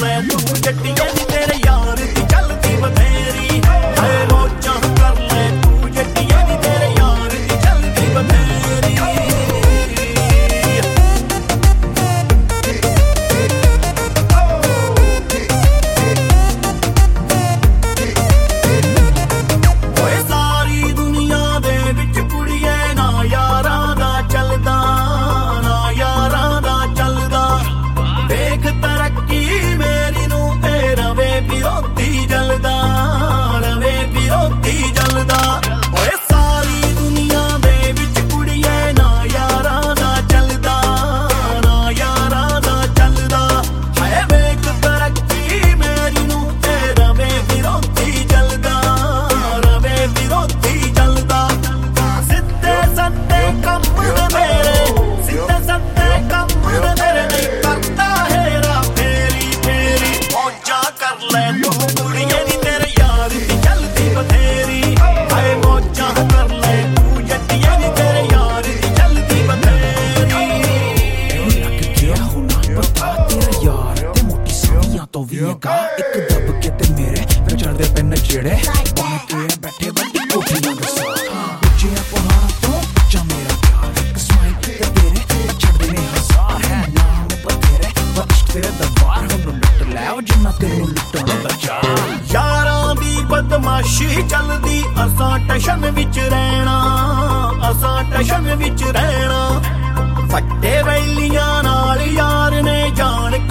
ਲੈ ਤੂੰ ਜੱਟੀਏ ਨੀ ਤੇਰੇ ਯਾਰ ਦੀ ਚੱਲਦੀ ਬਥੇਰੀ ਹਾਏ ਮੌਜਾਂ ਕਰ ਲੈ ਤੂੰ ਜੱਟੀਏ ਨੀ ਤੇਰੇ ਯਾਰ ਦੀ ਚੱਲਦੀ ਬਥੇਰੀ ਓਏ ਸਾਰੀ ਦੁਨੀਆ ਦੇ ਵਿੱਚ ਕੁੜੀਏ ਨਾ ਯਾਰਾਂ ਦਾ ਚੱਲਦਾ ਨਾ ਯਾਰਾਂ ਦਾ ਚੱਲਦਾ ਦੇਖ ਤਰੱਕੀ ਮੇਰੀ ਨੂੰ ਤੇ ਰਵੇ ਵਿਰੋਧੀ ਜਲਦਾ ਰਵੇ ਵਿਰੋਧੀ ਜਲਦਾ ਓਏ ਸਾਰੀ ਦੁਨੀਆ ਦੇ ਵਿੱਚ ਕੁੜੀਏ ਨਾ ਯਾਰਾਂ ਦਾ ਚੱਲਦਾ ਨਾ ਯਾਰਾਂ ਦਾ ਚੱਲਦਾ ਹਾਏ ਵੇਖ ਤਰੱਕੀ ਮੇਰੀ ਨੂੰ ਤੇ ਰਵੇ ਵਿਰੋਧੀ ਜਲਦਾ ਰਵੇ ਵਿਰੋਧੀ ਜਲਦਾ ਸਿੱਧੇ ਸੱਤੇ ਕੰਮ ਦੇ ਮੇਰੇ ਸਿੱਧੇ ਸੱਤੇ ਕੰਮ ਦੇ ਮੇਰੇ ਨਹੀਂ ਕਰਦਾ ਹੈਰਾ ਫੇਰੀ ਫੇਰੀ ਮੌਜਾਂ ਕਰ ਲੈ ਤੂੰ ਕੁੜੀਏ ਨੀ ਤੇਰੇ ਯਾਰ ਦੀ ਚੱਲਦੀ ਬਥੇਰੀ ਹਾਏ ਮੌਜਾਂ ਕਰ ਲੈ ਤੂੰ ਜੱਟੀਏ ਨੀ ਤੇਰੇ ਯਾਰ ਦੀ ਚੱਲਦੀ ਬਥੇਰੀ ਲੱਗ ਗਿਆ ਹੁਣਾ ਪਤਾ ਤੇਰਾ ਯਾਰ ਤੇ ਮੋਟੀ ਸਾਈਆਂ ਤੋਂ ਵੀ ਹੈਗਾ ਇੱਕ ਦੱਬ ਕੇ ਤੇ ਮੇਰੇ ਫਿਰ ਚੜਦੇ ਪੈਨ ਜਿਹੜੇ ਬਣ ਕੇ ਬੈਠੇ ਵੱਡੀ ਕੋਠੀਆਂ ਦੇ ਸਾਹ ਉੱਚੀਆਂ ਪਹਾੜਾਂ ਤੋਂ ਉੱਚਾ ਮੇਰਾ ਪਿਆਰ ਇੱਕ ਸਮਾਈਲ ਤੇ ਤੇਰੇ ਛੱਡਦੇ ਨੇ ਹਜ਼ਾਰ ਹੈ ਨਾਮ ਬਥੇਰੇ ਪਰ ਇਸ਼ਕ ਤੇਰੇ ਦਰਬਾਰ ਹੁਣ ਲੁੱਟ ਲੈ ਉਹ ਜਿੰਨਾ ਤੈਨੂੰ ਲੁੱਟਣ ਦਾ ਚਾਹ ਯਾਰਾਂ ਦੀ ਬਦਮਾਸ਼ੀ ਚੱਲਦੀ ਅਸਾਂ ਟਸ਼ਨ ਵਿੱਚ ਰਹਿਣਾ ਅਸਾਂ ਟਸ਼ਨ ਵਿੱਚ ਰਹਿਣਾ ਫੱਟੇ ਵੈਲੀਆਂ ਨਾਲ ਯਾਰ ਨੇ ਜਾਣ